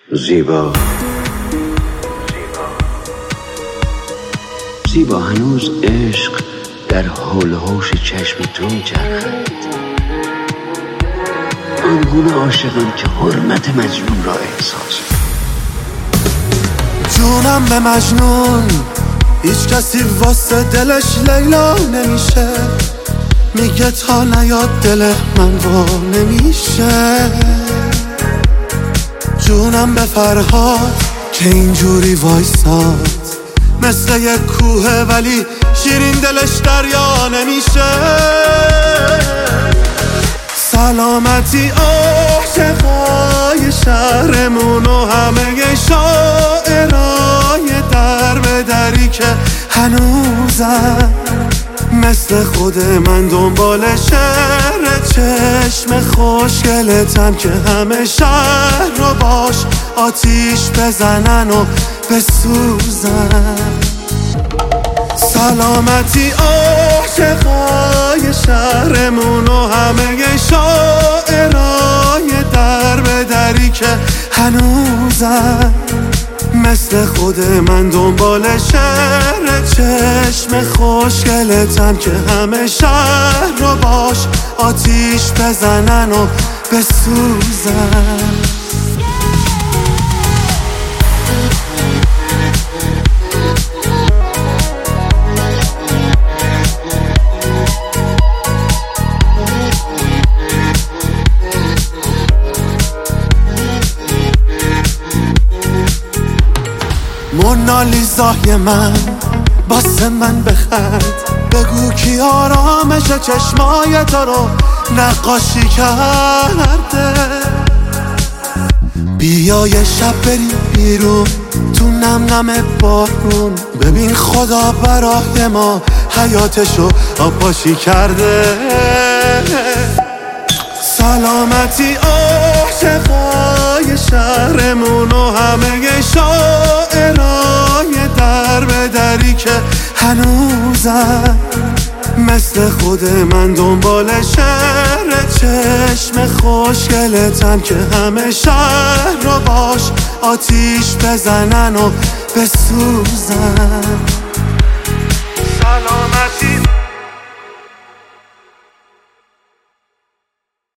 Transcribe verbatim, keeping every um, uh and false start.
زیبا زیبا هنوز عشق در حول و حوش چشم تو میچرخد، آنگونه عاشقم که حرمت مجنون را احساس. جونم به مجنون، هیچ کسی واسه دلش لیلا نمیشه، میگه تا نیاد دل من وا نمیشه. جونم به فرهاد که اینجوری وایساد، مثل یک کوه ولی شیرین دلش دریا نمیشه. سلامتی عاشقای شهرمون و همه شاعرای در به دری که هنوزم مثل خود من دنبال شعر چشم خوشگلتم که همه شهر رو باش آتیش بزنن و بسوزن. سلامتی عاشقای شهرمون و همه شاعرای در به دری که هنوزم مثل خود من دنبال شعر چشم خوشگلتم که همه شهر رو باش آتیش بزنن و بسوزن. مونالیزای من باسه من بخند، بگو کی آرامش چشمای تو رو نقاشی کرده. بیا یه شب بریم بیرون تو نم نم بارون، ببین خدا برای ما حیاتشو آبپاشی کرده. سلامتی عاشقای شهرمون و همه شاعرای در به دری که هنوزم مثل خود من دنبال شعر چشم خوشگلتم که همه شهر رو باش آتیش بزنن و بسوزن. سلامتی